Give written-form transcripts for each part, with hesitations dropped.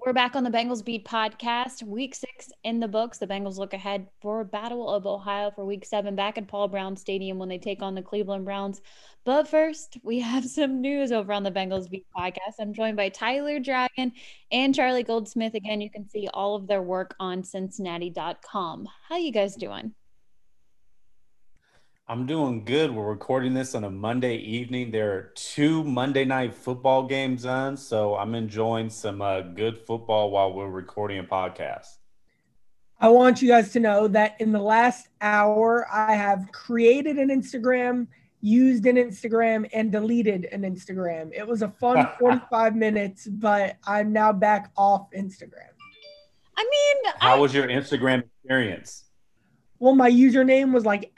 We're back on the Bengals Beat podcast. Week 6 in the books. The Bengals look ahead for Battle of Ohio for Week 7 back at Paul Brown Stadium when they take on the Cleveland Browns. But first, we have some news over on the Bengals Beat podcast. I'm joined by Tyler Dragon and Charlie Goldsmith. Again, you can see all of their work on Cincinnati.com. How you guys doing? I'm doing good. We're recording this on a Monday evening. There are 2 Monday night football games on, so I'm enjoying some good football while we're recording a podcast. I want you guys to know that in the last hour, I have created an Instagram, used an Instagram, and deleted an Instagram. It was a fun 45 minutes, but I'm now back off Instagram. How was your Instagram experience? Well, my username was like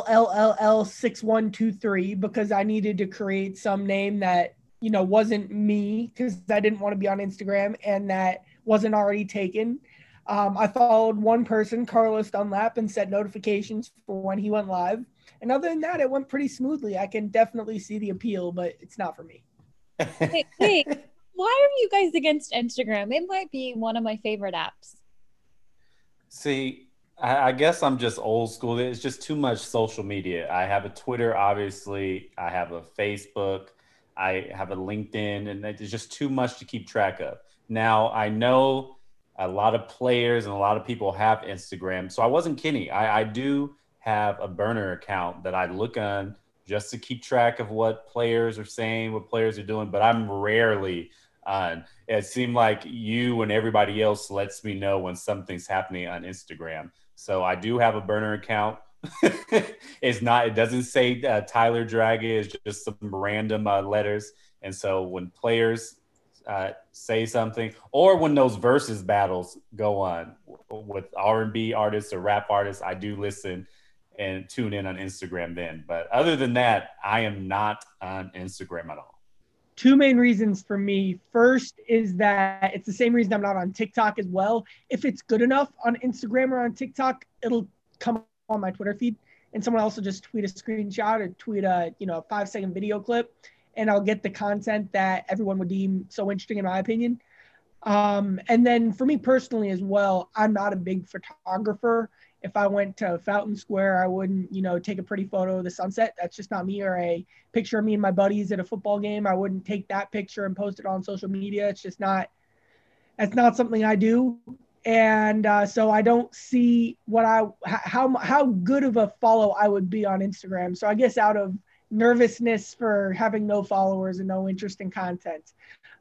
LLLLL6123 because I needed to create some name that, wasn't me because I didn't want to be on Instagram and that wasn't already taken. I followed one person, Carlos Dunlap, and set notifications for when he went live. And other than that, it went pretty smoothly. I can definitely see the appeal, but it's not for me. Wait, why are you guys against Instagram? It might be one of my favorite apps. See, I guess I'm just old school. It's just too much social media. I have a Twitter, obviously. I have a Facebook. I have a LinkedIn, and it's just too much to keep track of. Now, I know a lot of players and a lot of people have Instagram. So I wasn't kidding. I do have a burner account that I look on just to keep track of what players are saying, what players are doing, but I'm rarely on. It seemed like you and everybody else lets me know when something's happening on Instagram. So I do have a burner account. It doesn't say Tyler Dragon. It's just some random letters. And so when players say something, or when those versus battles go on with R&B artists or rap artists, I do listen and tune in on Instagram then. But other than that, I am not on Instagram at all. Two main reasons for me. First is that it's the same reason I'm not on TikTok as well. If it's good enough on Instagram or on TikTok, it'll come on my Twitter feed, and someone else will just tweet a screenshot or tweet a 5-second video clip, and I'll get the content that everyone would deem so interesting in my opinion. And then for me personally as well, I'm not a big photographer. If I went to Fountain Square, I wouldn't, take a pretty photo of the sunset. That's just not me. Or a picture of me and my buddies at a football game. I wouldn't take that picture and post it on social media. It's just not, that's not something I do. And so I don't see how good of a follow I would be on Instagram. So I guess out of nervousness for having no followers and no interest in content,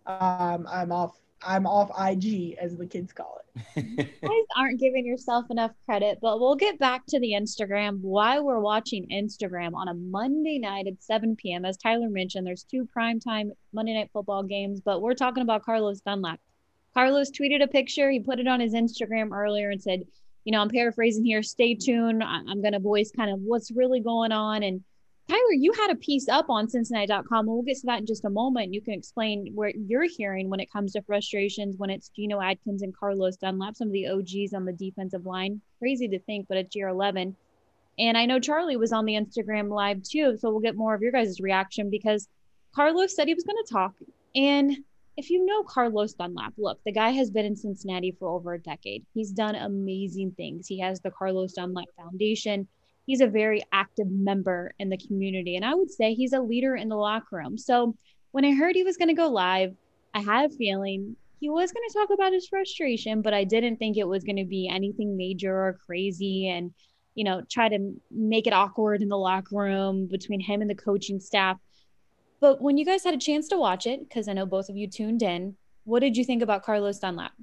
I'm off IG, as the kids call it. You guys aren't giving yourself enough credit, but we'll get back to the Instagram. Why we're watching Instagram on a Monday night at 7 p.m. As Tyler mentioned, there's 2 primetime Monday Night Football games, but we're talking about Carlos Dunlap. Carlos tweeted a picture. He put it on his Instagram earlier and said, I'm paraphrasing here, stay tuned. I'm going to voice kind of what's really going on. And Tyler, you had a piece up on Cincinnati.com, and we'll get to that in just a moment. You can explain what you're hearing when it comes to frustrations when it's Geno Atkins and Carlos Dunlap, some of the OGs on the defensive line. Crazy to think, but it's year 11. And I know Charlie was on the Instagram live too, so we'll get more of your guys' reaction because Carlos said he was going to talk. And if you know Carlos Dunlap, look, the guy has been in Cincinnati for over a decade. He's done amazing things. He has the Carlos Dunlap Foundation. He's a very active member in the community. And I would say he's a leader in the locker room. So when I heard he was going to go live, I had a feeling he was going to talk about his frustration, but I didn't think it was going to be anything major or crazy and, try to make it awkward in the locker room between him and the coaching staff. But when you guys had a chance to watch it, because I know both of you tuned in, what did you think about Carlos Dunlap?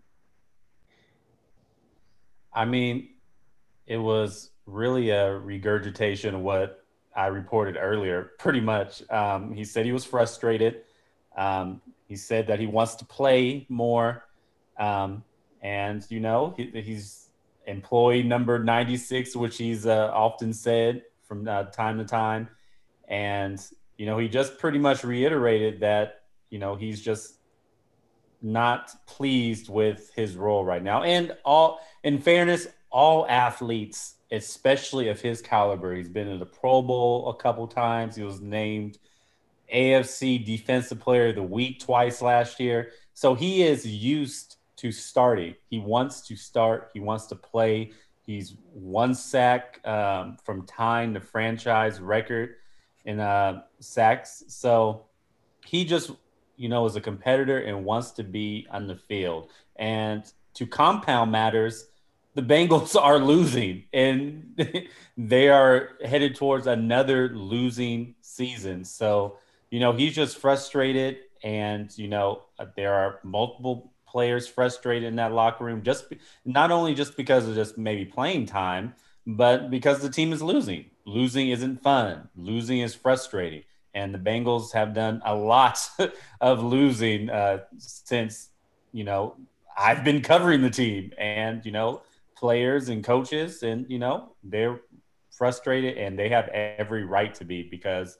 I mean, it was really a regurgitation of what I reported earlier, pretty much. He said he was frustrated. He said that he wants to play more. And, he's employee number 96, which he's often said from time to time. And, he just pretty much reiterated that, he's just not pleased with his role right now. And in fairness, all athletes, especially of his caliber, he's been in the Pro Bowl a couple times. He was named AFC Defensive Player of the Week twice last year. So he is used to starting. He wants to start. He wants to play. He's one sack from tying the franchise record in sacks. So he just, is a competitor and wants to be on the field. And to compound matters, the Bengals are losing and they are headed towards another losing season. So, he's just frustrated. And, there are multiple players frustrated in that locker room, not only just because of just maybe playing time, but because the team is losing. Losing isn't fun. Losing is frustrating. And the Bengals have done a lot of losing since, I've been covering the team, and, players and coaches, and, they're frustrated, and they have every right to be, because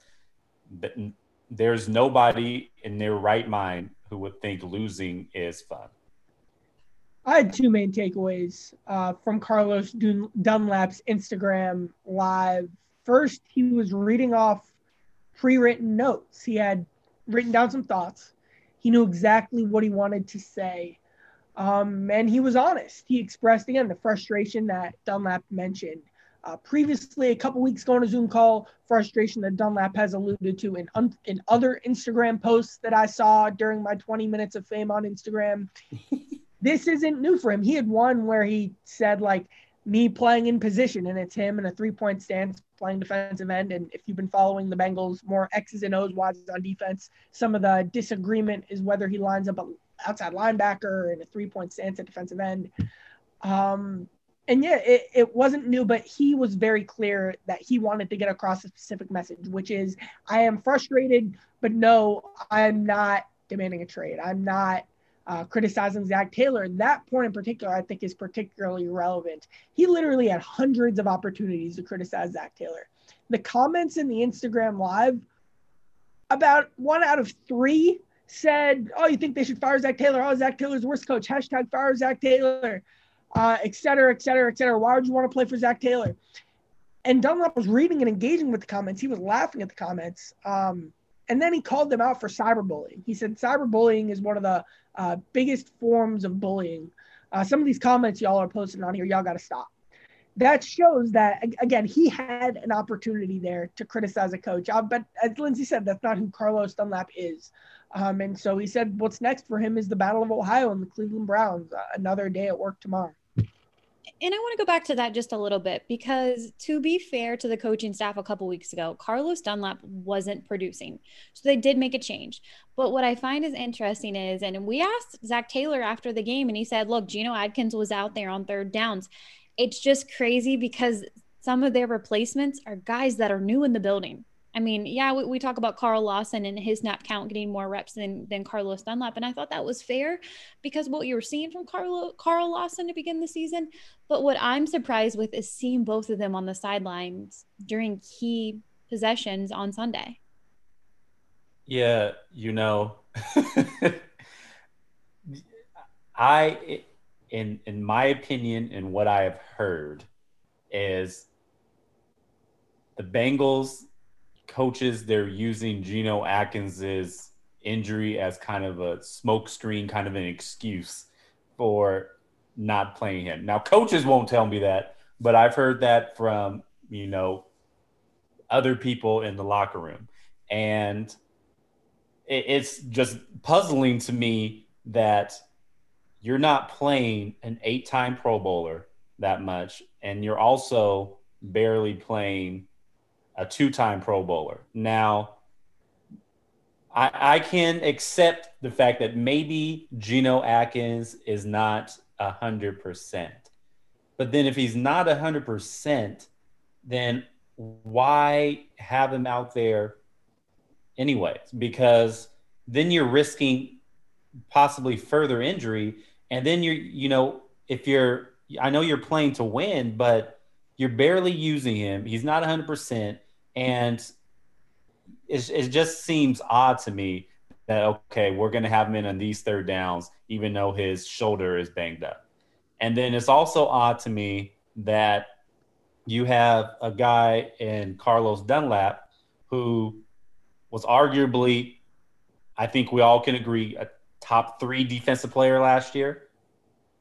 there's nobody in their right mind who would think losing is fun. I had two main takeaways from Carlos Dunlap's Instagram live. First, he was reading off pre-written notes. He had written down some thoughts. He knew exactly what he wanted to say. And he was honest. He expressed, again, the frustration that Dunlap mentioned. Previously, a couple weeks ago on a Zoom call, frustration that Dunlap has alluded to in other Instagram posts that I saw during my 20 minutes of fame on Instagram. This isn't new for him. He had one where he said, me playing in position, and it's him in a three-point stance playing defensive end. And if you've been following the Bengals, more X's and O's, Y's on defense, some of the disagreement is whether he lines up an outside linebacker in a three-point stance at defensive end. And yeah, it wasn't new, but he was very clear that he wanted to get across a specific message, which is, I am frustrated, but no, I'm not demanding a trade. I'm not criticizing Zac Taylor. That point in particular, I think, is particularly relevant. He literally had hundreds of opportunities to criticize Zac Taylor. The comments in the Instagram live, about 1 out of 3 said, oh, you think they should fire Zac Taylor? Oh, Zac Taylor's the worst coach. # fire Zac Taylor. Et cetera, et cetera, et cetera. Why would you want to play for Zac Taylor? And Dunlap was reading and engaging with the comments. He was laughing at the comments. And then he called them out for cyberbullying. He said cyberbullying is one of the biggest forms of bullying. Some of these comments y'all are posting on here, y'all got to stop. That shows that, again, he had an opportunity there to criticize a coach. But as Lindsay said, that's not who Carlos Dunlap is. And so he said what's next for him is the Battle of Ohio and the Cleveland Browns, another day at work tomorrow. And I want to go back to that just a little bit, because to be fair to the coaching staff a couple weeks ago, Carlos Dunlap wasn't producing. So they did make a change. But what I find is interesting is, and we asked Zac Taylor after the game, and he said, look, Geno Atkins was out there on third downs. It's just crazy because some of their replacements are guys that are new in the building. I mean, yeah, we talk about Carl Lawson and his snap count getting more reps than Carlos Dunlap. And I thought that was fair because what you were seeing from Carl Lawson to begin the season. But what I'm surprised with is seeing both of them on the sidelines during key possessions on Sunday. Yeah, in my opinion, and what I have heard is the Bengals coaches, they're using Geno Atkins's injury as kind of a smokescreen, kind of an excuse for not playing him. Now, coaches won't tell me that, but I've heard that from, other people in the locker room. And it's just puzzling to me that you're not playing an 8-time Pro Bowler that much, and you're also barely playing a 2-time Pro Bowler. Now, I can accept the fact that maybe Geno Atkins is not 100%. But then if he's not 100%, then why have him out there anyways? Because then you're risking possibly further injury. And then I know you're playing to win, but you're barely using him. He's not 100%. And it just seems odd to me that, okay, we're going to have him in on these third downs, even though his shoulder is banged up. And then it's also odd to me that you have a guy in Carlos Dunlap who was arguably, I think we all can agree, a top 3 defensive player last year.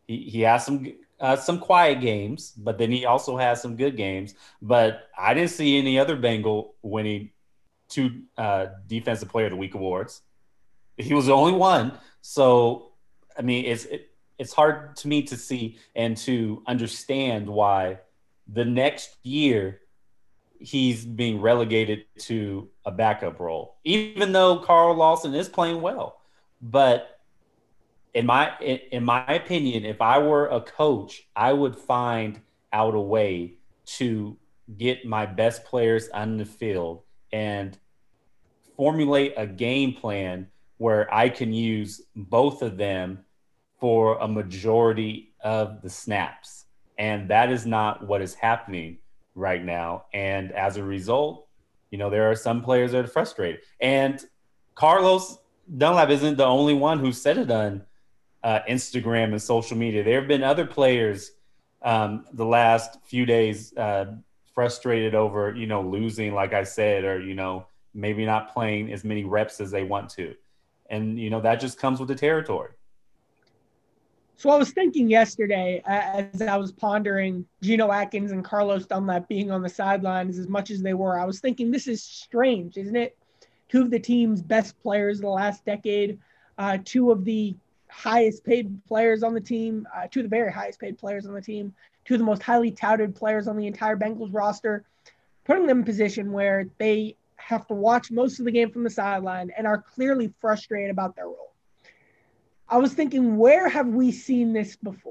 He has some quiet games, but then he also has some good games. But I didn't see any other Bengal winning two Defensive Player of the Week awards. He was the only one. So, I mean, it's hard to me to see and to understand why the next year he's being relegated to a backup role, even though Carl Lawson is playing well. But in my opinion, if I were a coach, I would find out a way to get my best players on the field and formulate a game plan where I can use both of them for a majority of the snaps. And that is not what is happening right now. And as a result, there are some players that are frustrated. And Carlos Dunlap isn't the only one who said it on Instagram and social media. There have been other players the last few days frustrated over, losing, like I said, or, maybe not playing as many reps as they want to. And, that just comes with the territory. So I was thinking yesterday, as I was pondering Geno Atkins and Carlos Dunlap being on the sidelines as much as they were, I was thinking, this is strange, isn't it? Two of the team's best players in the last decade, two of the highest paid players on the team, two of the very highest paid players on the team, two of the most highly touted players on the entire Bengals roster, putting them in a position where they have to watch most of the game from the sideline and are clearly frustrated about their role. I was thinking, where have we seen this before?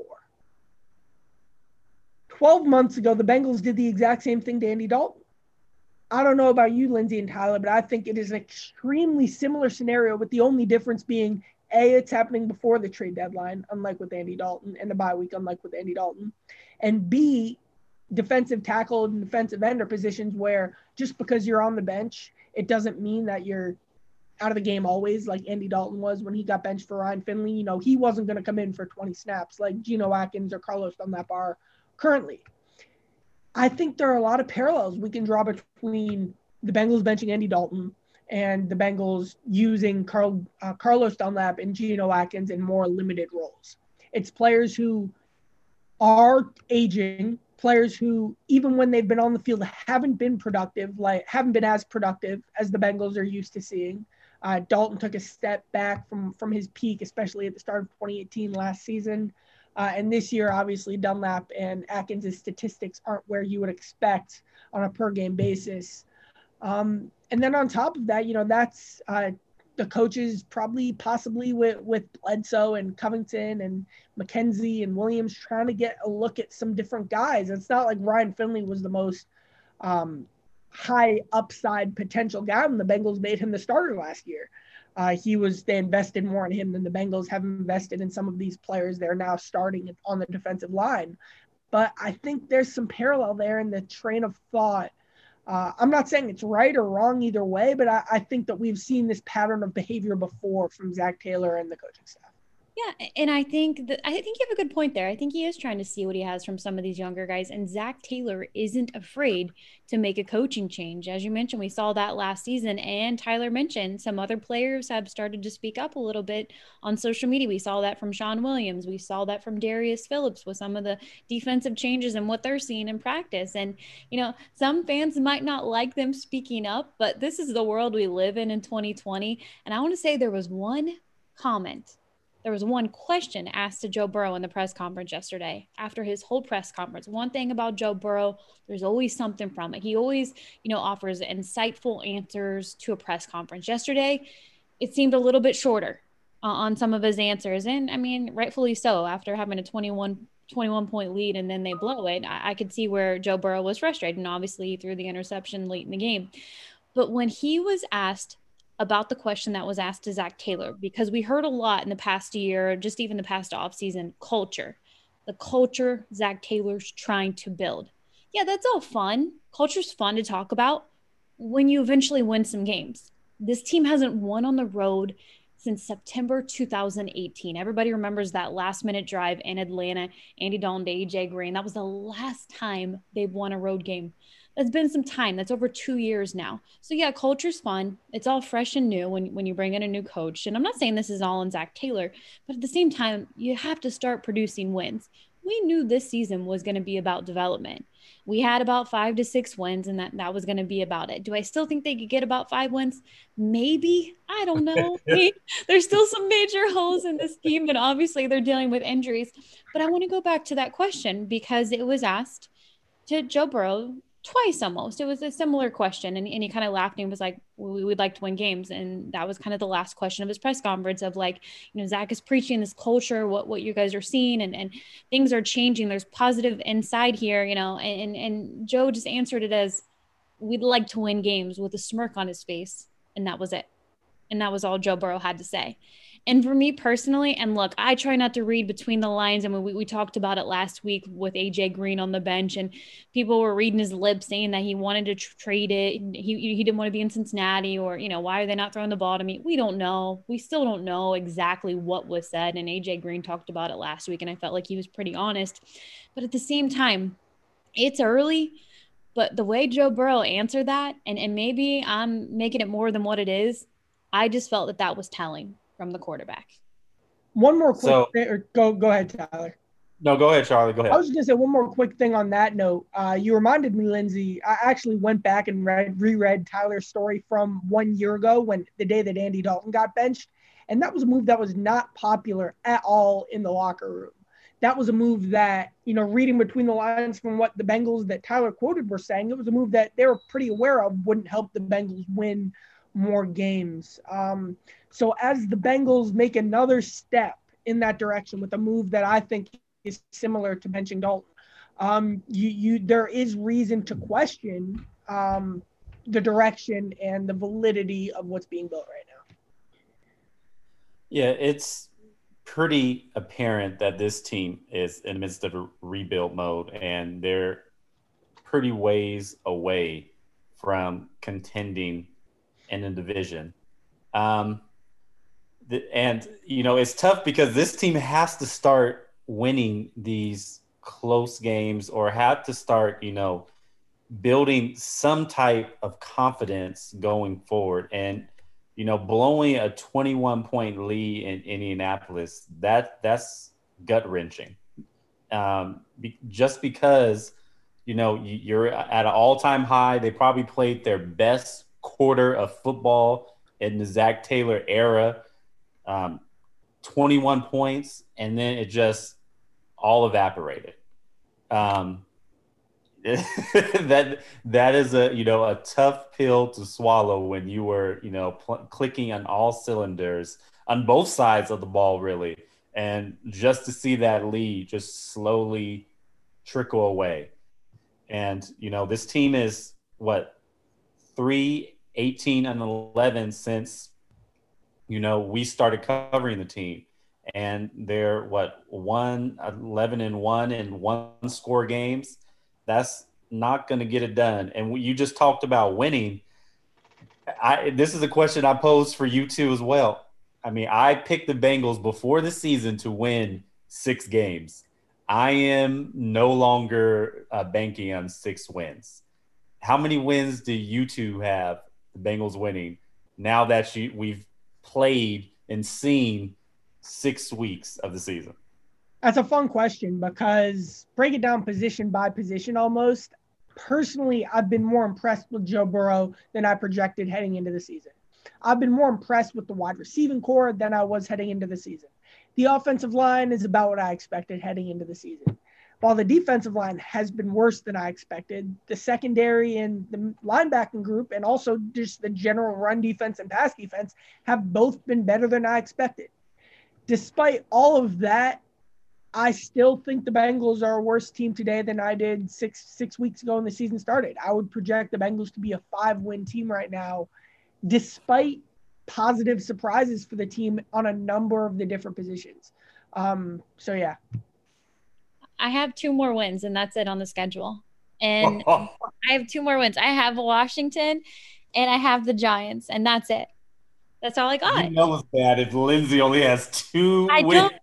12 months ago, the Bengals did the exact same thing to Andy Dalton. I don't know about you, Lindsay and Tyler, but I think it is an extremely similar scenario, with the only difference being, A, it's happening before the trade deadline, unlike with Andy Dalton, and the bye week, unlike with Andy Dalton. And B, defensive tackle and defensive end are positions where just because you're on the bench, it doesn't mean that you're out of the game always, like Andy Dalton was when he got benched for Ryan Finley. He wasn't going to come in for 20 snaps like Geno Atkins or Carlos Dunlap are currently. I think there are a lot of parallels we can draw between the Bengals benching Andy Dalton and the Bengals using Carlos Dunlap and Geno Atkins in more limited roles. It's players who are aging, players who, even when they've been on the field, haven't been as productive as the Bengals are used to seeing. Dalton took a step back from his peak, especially at the start of 2018 last season. And this year, obviously, Dunlap and Atkins' statistics aren't where you would expect on a per-game basis. And then on top of that, that's the coaches possibly with Bledsoe and Covington and McKenzie and Williams trying to get a look at some different guys. It's not like Ryan Finley was the most high upside potential guy when the Bengals made him the starter last year. They invested more in him than the Bengals have invested in some of these players they're now starting on the defensive line. But I think there's some parallel there in the train of thought. I'm not saying it's right or wrong either way, but I think that we've seen this pattern of behavior before from Zac Taylor and the coaching staff. Yeah, and I think you have a good point there. I think he is trying to see what he has from some of these younger guys, and Zac Taylor isn't afraid to make a coaching change. As you mentioned, we saw that last season, and Tyler mentioned some other players have started to speak up a little bit on social media. We saw that from Sean Williams. We saw that from Darius Phillips with some of the defensive changes and what they're seeing in practice. And, some fans might not like them speaking up, but this is the world we live in 2020. And I want to say there was one question asked to Joe Burrow in the press conference yesterday after his whole press conference. One thing about Joe Burrow, there's always something from it. He always, offers insightful answers to a press conference. Yesterday, it seemed a little bit shorter on some of his answers. And I mean, rightfully so, after having a 21-point lead and then they blow it. I could see where Joe Burrow was frustrated, and obviously he threw the interception late in the game. But when he was asked about the question that was asked to Zac Taylor, because we heard a lot in the past year, just even the past offseason, the culture Zac Taylor's trying to build. Yeah, that's all fun. Culture's fun to talk about when you eventually win some games. This team hasn't won on the road since September 2018. Everybody remembers that last-minute drive in Atlanta, Andy Dalton to AJ Green. That was the last time they've won a road game. That's been some time. That's over 2 years now. So yeah, culture's fun. It's all fresh and new when you bring in a new coach. And I'm not saying this is all on Zach Taylor, but at the same time, you have to start producing wins. We knew this season was going to be about development. We had about 5 to 6 wins, and that was going to be about it. Do I still think they could get about 5 wins? Maybe. I don't know. There's still some major holes in this team, and obviously they're dealing with injuries. But I want to go back to that question because it was asked to Joe Burrow twice almost. It was a similar question. And he kind of laughed and he was like, we would like to win games. And that was kind of the last question of his press conference of like, Zach is preaching this culture, what you guys are seeing and things are changing. There's positive inside here, and Joe just answered it as we'd like to win games with a smirk on his face. And that was it. And that was all Joe Burrow had to say. And for me personally, and look, I try not to read between the lines. I mean, we talked about it last week with AJ Green on the bench, and people were reading his lips saying that he wanted to trade it. He didn't want to be in Cincinnati, or, why are they not throwing the ball to me? We don't know. We still don't know exactly what was said. And AJ Green talked about it last week, and I felt like he was pretty honest. But at the same time, it's early. But the way Joe Burrow answered that, and maybe I'm making it more than what it is, I just felt that was telling from the quarterback. One more quick thing, or go ahead, Tyler. No, go ahead, Charlie. Go ahead. I was going to say one more quick thing on that note. You reminded me, Lindsay, I actually went back and reread Tyler's story from 1 year ago the day that Andy Dalton got benched. And that was a move that was not popular at all in the locker room. That was a move that, reading between the lines from what the Bengals that Tyler quoted were saying, it was a move that they were pretty aware of wouldn't help the Bengals win more games. So as the Bengals make another step in that direction with a move that I think is similar to benching Dalton, there is reason to question the direction and the validity of what's being built right now. Yeah, it's pretty apparent that this team is in the midst of a rebuild mode, and they're pretty ways away from contending in the division. It's tough because this team has to start winning these close games or have to start, building some type of confidence going forward. And, blowing a 21-point lead in Indianapolis, that's gut-wrenching. Just because, you're at an all-time high. They probably played their best quarter of football in the Zach Taylor era. 21 points, and then it just all evaporated. That is a tough pill to swallow when you were clicking on all cylinders on both sides of the ball, really, and just to see that lead just slowly trickle away. And this team is 3-18-11 since we started covering the team, and they're 1-11-1 in one-score games. That's not going to get it done. And you just talked about winning. This is a question I posed for you too as well. I mean, I picked the Bengals before the season to win 6 games. I am no longer banking on 6 wins. How many wins do you two have, the Bengals winning, now that we've played and seen 6 weeks of the season? That's a fun question because break it down position by position almost. Personally, I've been more impressed with Joe Burrow than I projected heading into the season. I've been more impressed with the wide receiving core than I was heading into the season. The offensive line is about what I expected heading into the season. While the defensive line has been worse than I expected, the secondary and the linebacking group and also just the general run defense and pass defense have both been better than I expected. Despite all of that, I still think the Bengals are a worse team today than I did six weeks ago when the season started. I would project the Bengals to be a 5-win team right now, despite positive surprises for the team on a number of the different positions. So, yeah. I have 2 more wins, and that's it on the schedule. And I have 2 more wins. I have Washington, and I have the Giants, and that's it. That's all I got. It's bad if Lindsay only has 2 wins.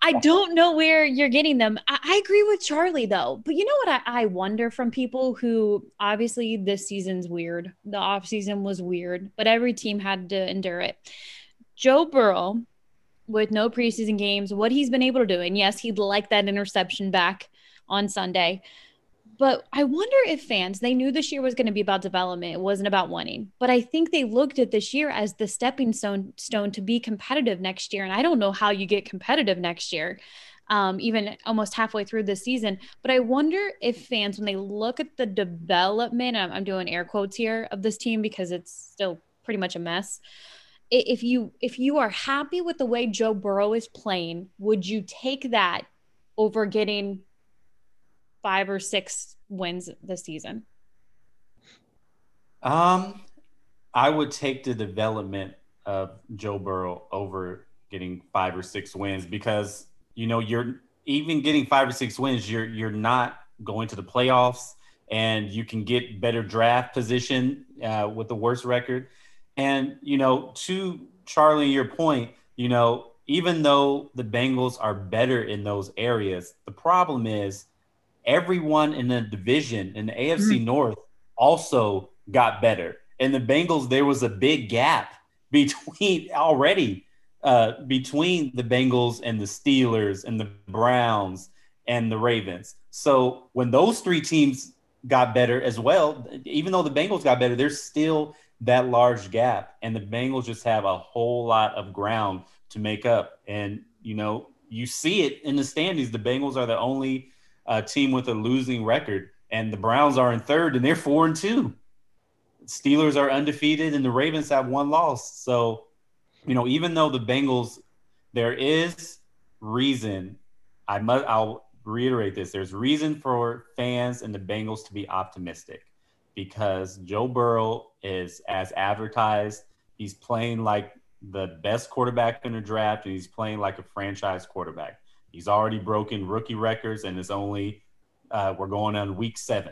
I don't know where you're getting them. I agree with Charlie, though. But you know what I wonder from people who obviously this season's weird. The offseason was weird, but every team had to endure it. Joe Burrow, with no preseason games, what he's been able to do. And yes, he'd like that interception back on Sunday. But I wonder if fans, they knew this year was going to be about development. It wasn't about winning. But I think they looked at this year as the stepping stone to be competitive next year. And I don't know how you get competitive next year, even almost halfway through the season. But I wonder if fans, when they look at the development, I'm doing air quotes here, of this team because it's still pretty much a mess. If you are happy with the way Joe Burrow is playing, would you take that over getting 5 or 6 wins this season? I would take the development of Joe Burrow over getting 5 or 6 wins because you're even getting 5 or 6 wins, you're not going to the playoffs, and you can get better draft position with the worst record. And to Charlie, your point, even though the Bengals are better in those areas, the problem is everyone in the division in the AFC North also got better. And the Bengals, there was a big gap between between the Bengals and the Steelers and the Browns and the Ravens. So when those 3 teams got better as well, even though the Bengals got better, there's still that large gap. And the Bengals just have a whole lot of ground to make up. And, you see it in the standings. The Bengals are the only team with a losing record, and the Browns are in 3rd, and they're 4-2. Steelers are undefeated, and the Ravens have 1 loss. So, even though the Bengals, there is reason. I'll reiterate this. There's reason for fans and the Bengals to be optimistic because Joe Burrow is as advertised. He's playing like the best quarterback in the draft, and he's playing like a franchise quarterback. He's already broken rookie records, and it's only we're going on week 7.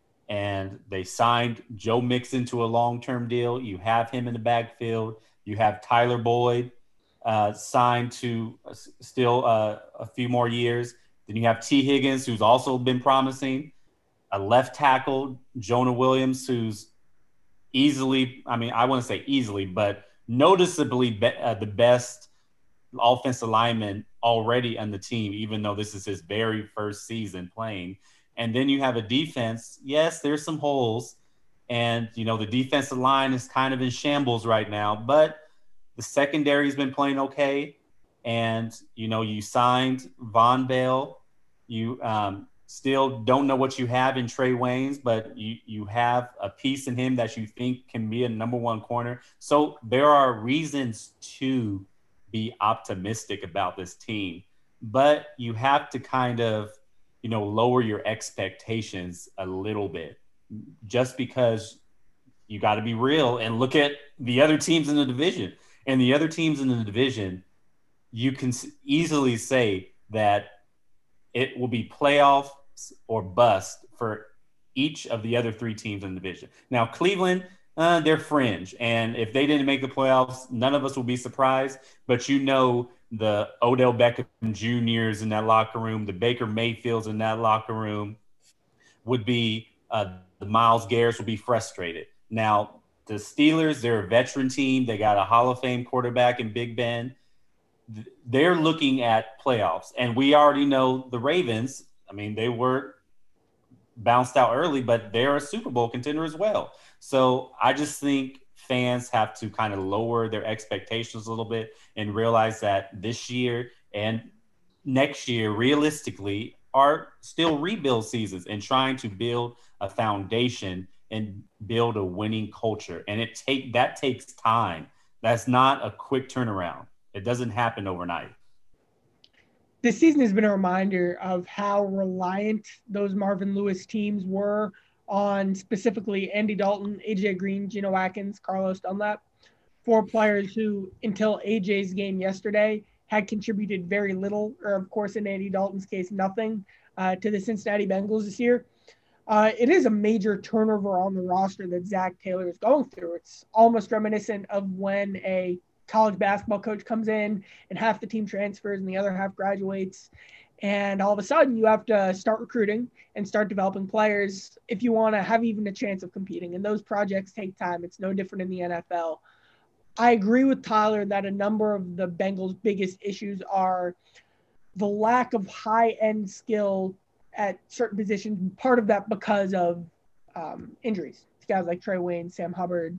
And they signed Joe Mixon to a long-term deal. You have him in the backfield. You have Tyler Boyd signed to still a few more years. Then you have T. Higgins, who's also been promising. A left tackle, Jonah Williams, who's easily, I wouldn't say easily, but noticeably the best offensive lineman already on the team, even though this is his very first season playing. And then you have a defense. Yes, there's some holes. And, the defensive line is kind of in shambles right now. But the secondary's been playing okay. And, you signed Von Bell. You still don't know what you have in Trey Waynes, but you have a piece in him that you think can be a number 1 corner. So there are reasons to be optimistic about this team, but you have to kind of, lower your expectations a little bit just because you got to be real and look at the other teams in the division. And the other teams in the division, you can easily say that it will be playoffs or bust for each of the other 3 teams in the division. Now, Cleveland, they're fringe. And if they didn't make the playoffs, none of us will be surprised. But the Odell Beckham Jr.'s in that locker room, the Baker Mayfields in that locker room would be the Myles Garrett's would be frustrated. Now, the Steelers, they're a veteran team. They got a Hall of Fame quarterback in Big Ben. They're looking at playoffs. And we already know the Ravens, they were bounced out early, but they're a Super Bowl contender as well. So I just think fans have to kind of lower their expectations a little bit and realize that this year and next year, realistically, are still rebuild seasons and trying to build a foundation and build a winning culture. And that takes time. That's not a quick turnaround. It doesn't happen overnight. This season has been a reminder of how reliant those Marvin Lewis teams were on specifically Andy Dalton, AJ Green, Geno Atkins, Carlos Dunlap, 4 players who, until AJ's game yesterday, had contributed very little, or of course in Andy Dalton's case, nothing to the Cincinnati Bengals this year. It is a major turnover on the roster that Zach Taylor is going through. It's almost reminiscent of when a college basketball coach comes in and half the team transfers and the other half graduates. And all of a sudden you have to start recruiting and start developing players if you want to have even a chance of competing. And those projects take time. It's no different in the NFL. I agree with Tyler that a number of the Bengals' biggest issues are the lack of high-end skill at certain positions, part of that because of injuries. Guys like Trey Wayne, Sam Hubbard,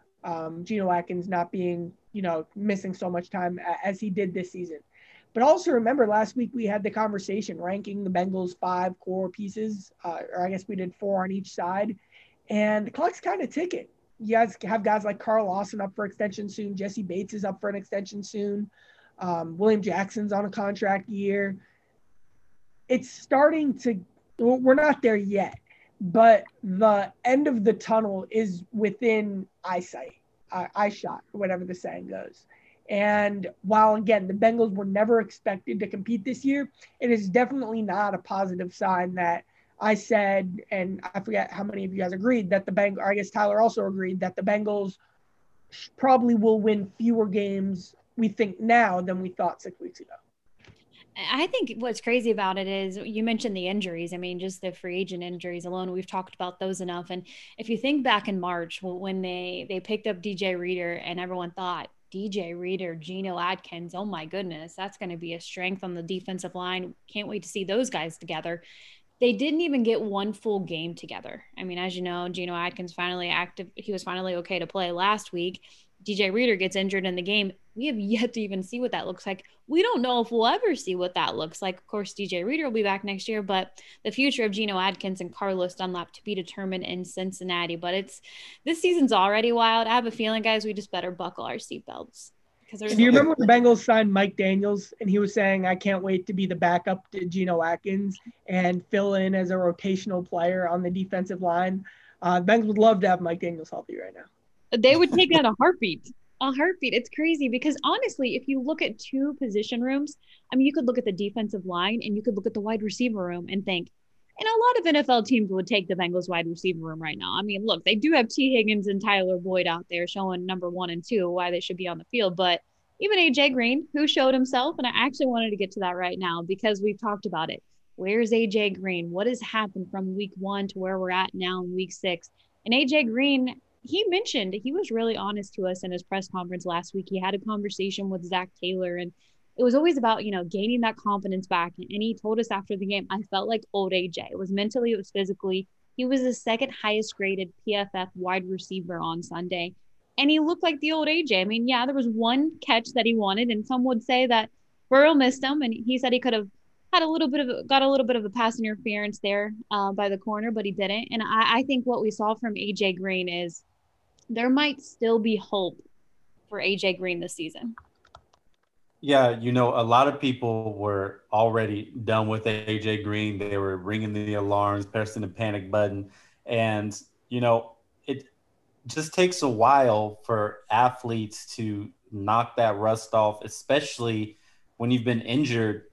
Geno Atkins not being, missing so much time as he did this season. But also remember last week we had the conversation ranking the Bengals 5 core pieces, or I guess we did 4 on each side, and the clock's kind of ticking. You guys have guys like Carl Lawson up for extension soon. Jesse Bates is up for an extension soon. William Jackson's on a contract year. It's starting to – we're not there yet, but the end of the tunnel is within eyesight, eyeshot, whatever the saying goes. And while, again, the Bengals were never expected to compete this year, it is definitely not a positive sign that I said, and I forget how many of you guys agreed, that the Bengals, I guess Tyler also agreed, that the Bengals probably will win fewer games, we think now, than we thought 6 weeks ago. I think what's crazy about it is you mentioned the injuries. I mean, just the free agent injuries alone, we've talked about those enough. And if you think back in March when they picked up DJ Reader and everyone thought, DJ Reader, Geno Atkins, oh my goodness, that's going to be a strength on the defensive line. Can't wait to see those guys together. They didn't even get one full game together. I mean, as you know, Geno Atkins finally active. He was finally okay to play last week. DJ Reader gets injured in the game. We have yet to even see what that looks like. We don't know if we'll ever see what that looks like. Of course, DJ Reader will be back next year, but the future of Geno Atkins and Carlos Dunlap to be determined in Cincinnati. But this season's already wild. I have a feeling, guys, we just better buckle our seatbelts. Do you remember when the Bengals signed Mike Daniels and he was saying, I can't wait to be the backup to Geno Atkins and fill in as a rotational player on the defensive line? The Bengals would love to have Mike Daniels healthy right now. They would take that a heartbeat. A heartbeat. It's crazy because honestly, if you look at 2 position rooms, I mean, you could look at the defensive line and you could look at the wide receiver room and think, and a lot of NFL teams would take the Bengals wide receiver room right now. I mean, look, they do have T. Higgins and Tyler Boyd out there showing number 1 and 2, why they should be on the field. But even AJ Green, who showed himself, and I actually wanted to get to that right now because we've talked about it. Where's AJ Green? What has happened from week 1 to where we're at now in week 6? And AJ Green, he mentioned, he was really honest to us in his press conference last week. He had a conversation with Zach Taylor, and it was always about, gaining that confidence back. And he told us after the game, I felt like old AJ. It was mentally, it was physically. He was the second highest graded PFF wide receiver on Sunday. And he looked like the old AJ. I mean, yeah, there was one catch that he wanted, and some would say that Burrow missed him, and he said he could have got a little bit of a pass interference there by the corner, but he didn't. And I think what we saw from AJ Green is there might still be hope for AJ Green this season. Yeah, a lot of people were already done with AJ Green. They were ringing the alarms, pressing the panic button. And, it just takes a while for athletes to knock that rust off, especially when you've been injured,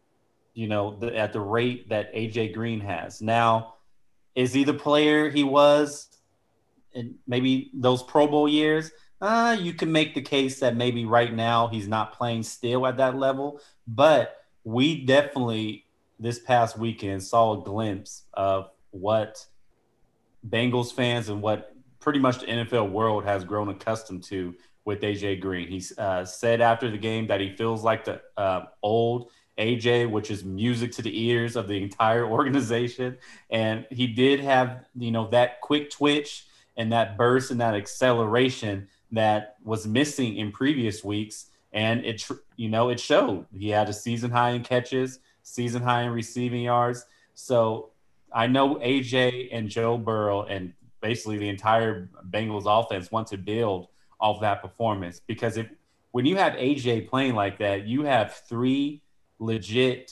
at the rate that AJ Green has. Now, is he the player he was in maybe those Pro Bowl years? You can make the case that maybe right now he's not playing still at that level, but we definitely this past weekend saw a glimpse of what Bengals fans and what pretty much the NFL world has grown accustomed to with AJ Green. He said after the game that he feels like the old AJ, which is music to the ears of the entire organization. And he did have, that quick twitch and that burst and that acceleration that was missing in previous weeks. And it showed. He had a season high in catches, season high in receiving yards. So I know AJ and Joe Burrow and basically the entire Bengals offense want to build off that performance, because when you have AJ playing like that, you have 3 legit,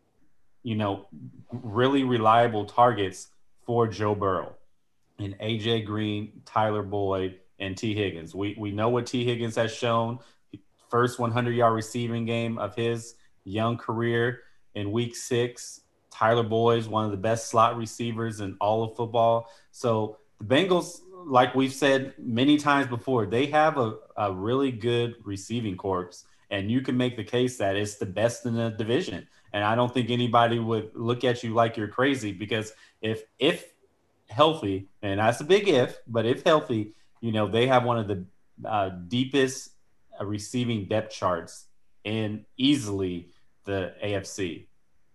really reliable targets for Joe Burrow and AJ Green, Tyler Boyd, and T. Higgins. We know what T. Higgins has shown. First 100-yard receiving game of his young career in week 6. Tyler Boyd is one of the best slot receivers in all of football. So the Bengals, like we've said many times before, they have a really good receiving corps, and you can make the case that it's the best in the division. And I don't think anybody would look at you like you're crazy, because if healthy, and that's a big if, but if healthy, they have one of the deepest receiving depth charts in easily the AFC.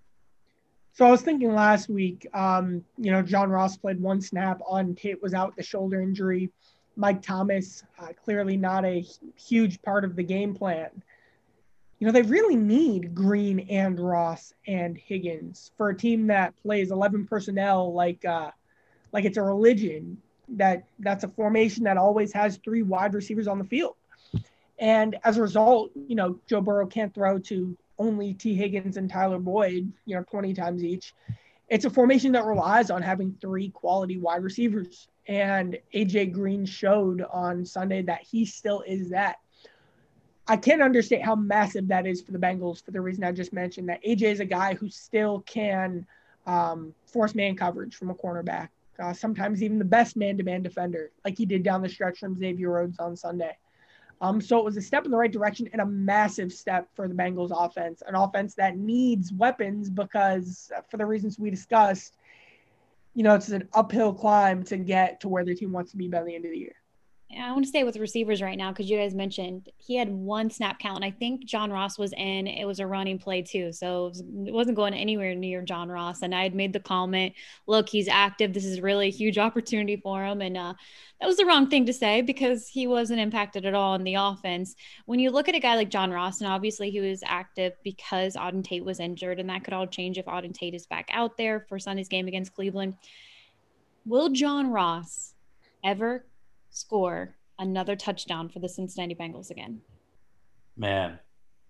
So I was thinking last week, John Ross played one snap. Auden Tate was out with a shoulder injury. Mike Thomas, clearly not a huge part of the game plan. They really need Green and Ross and Higgins for a team that plays 11 personnel like it's a religion. That's a formation that always has 3 wide receivers on the field. And as a result, Joe Burrow can't throw to only T. Higgins and Tyler Boyd, 20 times each. It's a formation that relies on having 3 quality wide receivers. And AJ Green showed on Sunday that he still is that. I can't understand how massive that is for the Bengals for the reason I just mentioned, that AJ is a guy who still can force man coverage from a cornerback, sometimes even the best man-to-man defender, like he did down the stretch from Xavier Rhodes on Sunday. So it was a step in the right direction and a massive step for the Bengals offense, an offense that needs weapons because for the reasons we discussed, it's an uphill climb to get to where their team wants to be by the end of the year. I want to stay with receivers right now because you guys mentioned he had 1 snap count. And I think John Ross was in. It was a running play too. So it wasn't going anywhere near John Ross. And I had made the comment, look, he's active. This is really a huge opportunity for him. And that was the wrong thing to say because he wasn't impacted at all in the offense. When you look at a guy like John Ross, and obviously he was active because Auden Tate was injured, and that could all change if Auden Tate is back out there for Sunday's game against Cleveland. Will John Ross ever score another touchdown for the Cincinnati Bengals again? Man,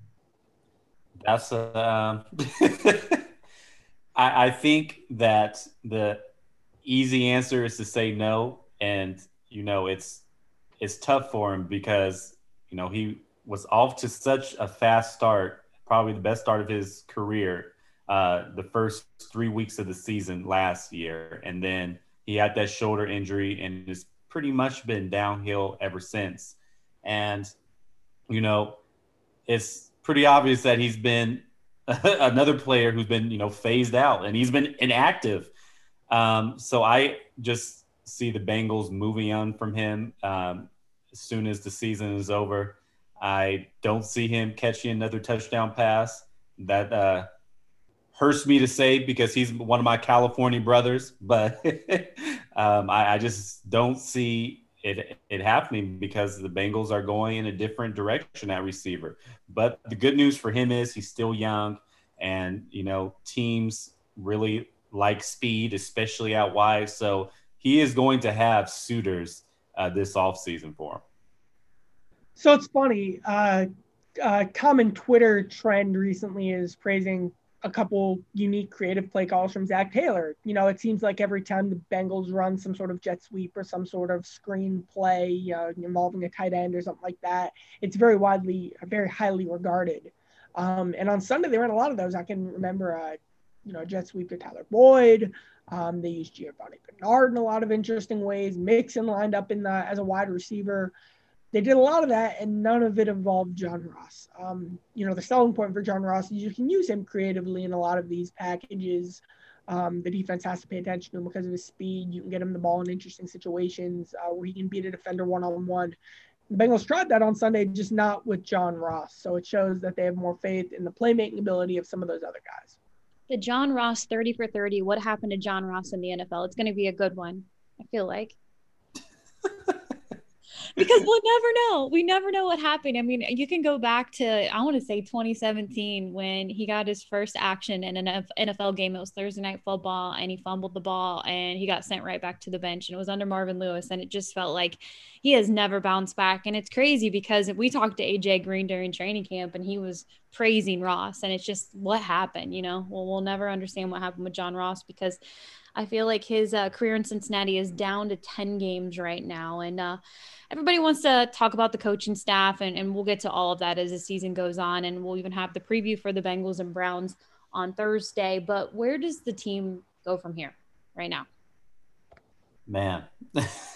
that's I think that the easy answer is to say no, and it's tough for him because he was off to such a fast start, probably the best start of his career, the first 3 weeks of the season last year, and then he had that shoulder injury and is pretty much been downhill ever since. And, it's pretty obvious that he's been another player who's been, phased out, and he's been inactive. So I just see the Bengals moving on from him as soon as the season is over. I don't see him catching another touchdown pass. That hurts me to say because he's one of my California brothers, but I just don't see it happening because the Bengals are going in a different direction at receiver. But the good news for him is he's still young, and teams really like speed, especially out wide. So he is going to have suitors this offseason for him. So it's funny. Common Twitter trend recently is praising a couple unique creative play calls from Zach Taylor. It seems like every time the Bengals run some sort of jet sweep or some sort of screen play involving a tight end or something like that, it's very highly regarded. And on Sunday, they ran a lot of those. I can remember, a jet sweep to Tyler Boyd. They used Giovanni Bernard in a lot of interesting ways. Mixon lined up as a wide receiver. They did a lot of that, and none of it involved John Ross. The selling point for John Ross is you can use him creatively in a lot of these packages. The defense has to pay attention to him because of his speed. You can get him the ball in interesting situations where he can beat a defender one-on-one. The Bengals tried that on Sunday, just not with John Ross. So it shows that they have more faith in the playmaking ability of some of those other guys. The John Ross 30 for 30, what happened to John Ross in the NFL? It's going to be a good one, I feel like. Because we'll never know. We never know what happened. I mean, you can go back to, I want to say 2017 when he got his first action in an NFL game. It was Thursday Night Football, and he fumbled the ball and he got sent right back to the bench, and it was under Marvin Lewis. And it just felt like he has never bounced back. And it's crazy because we talked to AJ Green during training camp and he was praising Ross, and it's just what happened, Well, we'll never understand what happened with John Ross because I feel like his career in Cincinnati is down to 10 games right now. And everybody wants to talk about the coaching staff, and we'll get to all of that as the season goes on. And we'll even have the preview for the Bengals and Browns on Thursday. But where does the team go from here right now? Man,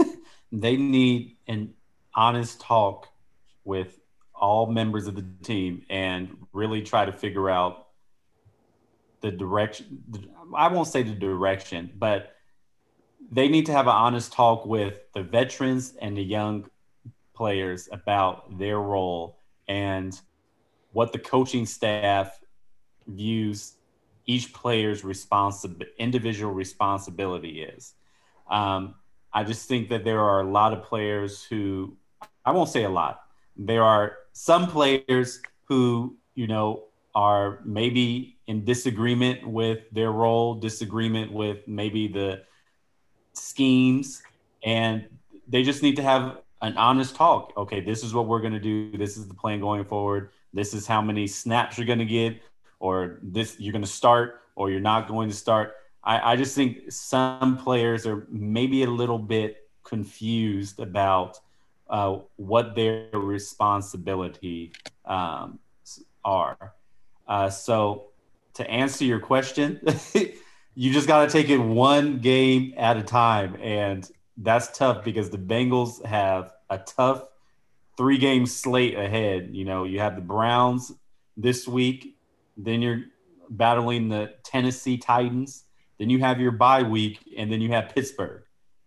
they need an honest talk with all members of the team and really try to figure out the direction. I won't say the direction, but they need to have an honest talk with the veterans and the young players about their role and what the coaching staff views each player's individual responsibility is. I just think that there are a lot of players who, I won't say a lot, there are some players who, are maybe in disagreement with their role, disagreement with maybe the schemes, and they just need to have an honest talk. Okay, this is what we're going to do. This is the plan going forward. This is how many snaps you're going to get, or this you're going to start, or you're not going to start. I just think some players are maybe a little bit confused about what their responsibility are. So to answer your question, you just got to take it one game at a time. And that's tough because the Bengals have a tough 3-game slate ahead. You have the Browns this week, then you're battling the Tennessee Titans, then you have your bye week, and then you have Pittsburgh.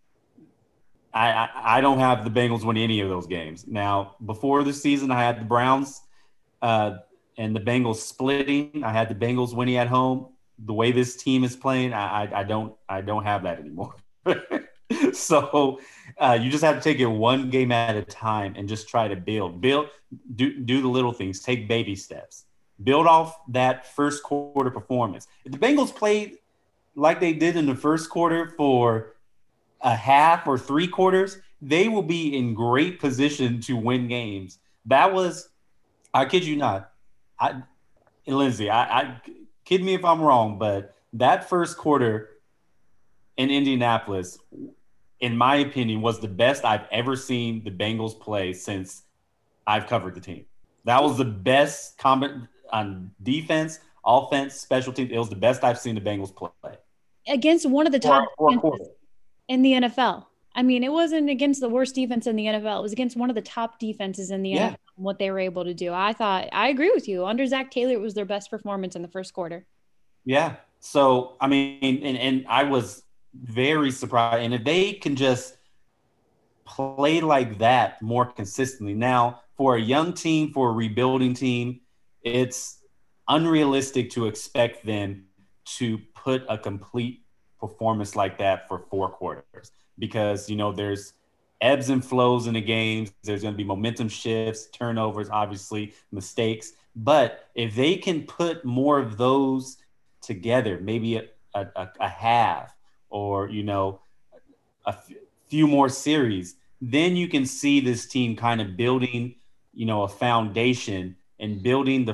I don't have the Bengals winning any of those games. Now, before the season, I had the Browns and the Bengals splitting. I had the Bengals winning at home. The way this team is playing, I don't have that anymore. So you just have to take it one game at a time and just try to do the little things, take baby steps, build off that first quarter performance. If the Bengals played like they did in the first quarter for a half or 3 quarters, they will be in great position to win games. That was, I kid you not, Lindsay, I kid me if I'm wrong, but that first quarter in Indianapolis, in my opinion, was the best I've ever seen the Bengals play since I've covered the team. That was the best comment on defense, offense, special teams. It was the best I've seen the Bengals play. Against one of the top defenses in the NFL. I mean, it wasn't against the worst defense in the NFL. It was against one of the top defenses in the NFL and what they were able to do. I agree with you. Under Zach Taylor, it was their best performance in the first quarter. Yeah. So, I mean, and I was very surprised. And if they can just play like that more consistently. Now, for a young team, for a rebuilding team, it's unrealistic to expect them to put a complete performance like that for 4 quarters because, there's ebbs and flows in the games. There's going to be momentum shifts, turnovers, obviously, mistakes. But if they can put more of those together, maybe a half or, a few more series, then you can see this team kind of building, a foundation and building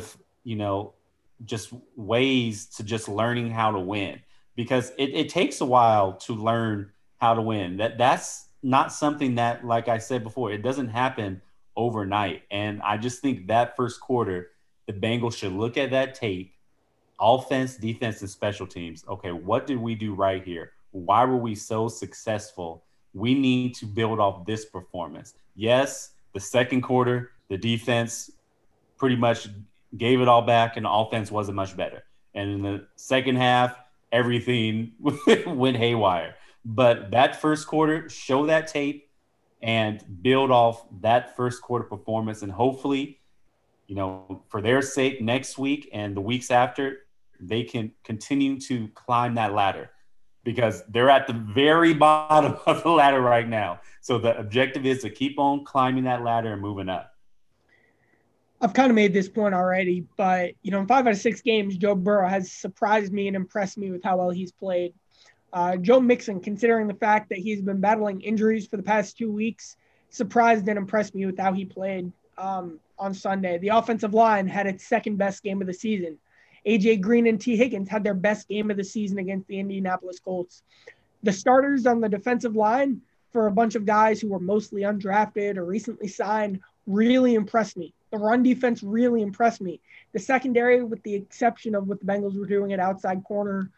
just ways to just learning how to win. Because it takes a while to learn how to win. That's not something that, like I said before, it doesn't happen overnight. And I just think that first quarter, the Bengals should look at that tape, offense, defense, and special teams. Okay, what did we do right here? Why were we so successful? We need to build off this performance. Yes, the second quarter, the defense pretty much gave it all back, and the offense wasn't much better. And in the second half, everything went haywire. But that first quarter, show that tape and build off that first quarter performance. And hopefully, for their sake, next week and the weeks after, they can continue to climb that ladder because they're at the very bottom of the ladder right now. So the objective is to keep on climbing that ladder and moving up. I've kind of made this point already, but, in 5 out of 6 games, Joe Burrow has surprised me and impressed me with how well he's played. Joe Mixon, considering the fact that he's been battling injuries for the past 2 weeks, surprised and impressed me with how he played on Sunday. The offensive line had its second best game of the season. A.J. Green and T. Higgins had their best game of the season against the Indianapolis Colts. The starters on the defensive line for a bunch of guys who were mostly undrafted or recently signed really impressed me. The run defense really impressed me. The secondary, with the exception of what the Bengals were doing at outside corner,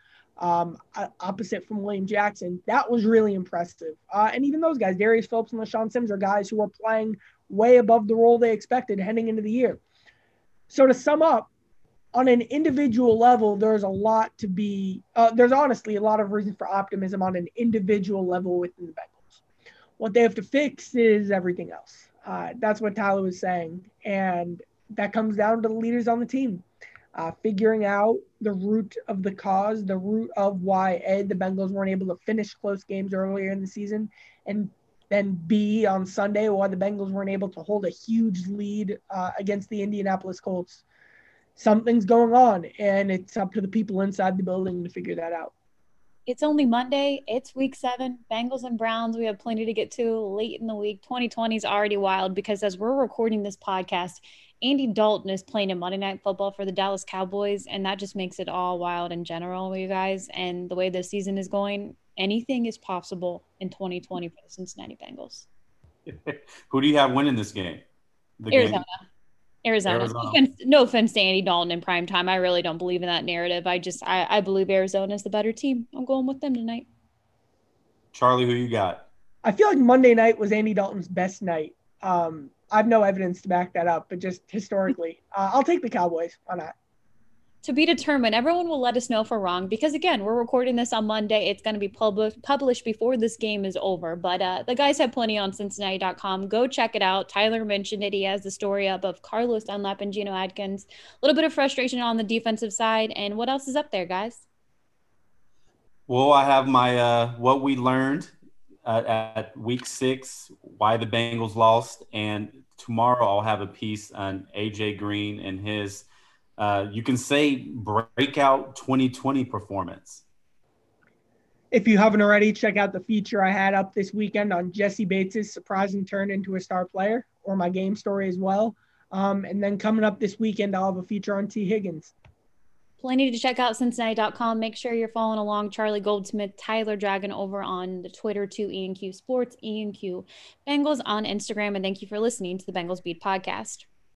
opposite from William Jackson. That was really impressive. And even those guys, Darius Phillips and LaShawn Sims, are guys who are playing way above the role they expected heading into the year. So to sum up, on an individual level, there's a lot to be there's honestly a lot of reason for optimism on an individual level within the Bengals. What they have to fix is everything else. That's what Tyler was saying. And that comes down to the leaders on the team. Figuring out the root of the cause, the root of why, A, the Bengals weren't able to finish close games earlier in the season, and then B, on Sunday, why the Bengals weren't able to hold a huge lead against the Indianapolis Colts. Something's going on, and it's up to the people inside the building to figure that out. It's only Monday. It's week 7. Bengals and Browns. We have plenty to get to late in the week. 2020 is already wild because as we're recording this podcast, Andy Dalton is playing in Monday Night Football for the Dallas Cowboys, and that just makes it all wild in general, you guys. And the way the season is going, anything is possible in 2020 for the Cincinnati Bengals. Who do you have winning this game? Arizona. No offense to Andy Dalton in prime time. I really don't believe in that narrative. I believe Arizona is the better team. I'm going with them tonight. Charlie, who you got? I feel like Monday night was Andy Dalton's best night. I have no evidence to back that up, but just historically, I'll take the Cowboys. Why not? To be determined. Everyone will let us know if we're wrong because, again, we're recording this on Monday. It's going to be published before this game is over. But the guys have plenty on Cincinnati.com. Go check it out. Tyler mentioned it. He has the story up of Carlos Dunlap and Geno Atkins. A little bit of frustration on the defensive side. And what else is up there, guys? Well, I have my what we learned at week 6, why the Bengals lost. And tomorrow I'll have a piece on AJ Green and his you can say breakout 2020 performance. If you haven't already, check out the feature I had up this weekend on Jesse Bates' surprising turn into a star player, or my game story as well. And then coming up this weekend, I'll have a feature on T. Higgins. Plenty to check out, Cincinnati.com. Make sure you're following along. Charlie Goldsmith, Tyler Dragon over on the Twitter to ENQ Sports, ENQ Bengals on Instagram. And thank you for listening to the Bengals Beat podcast.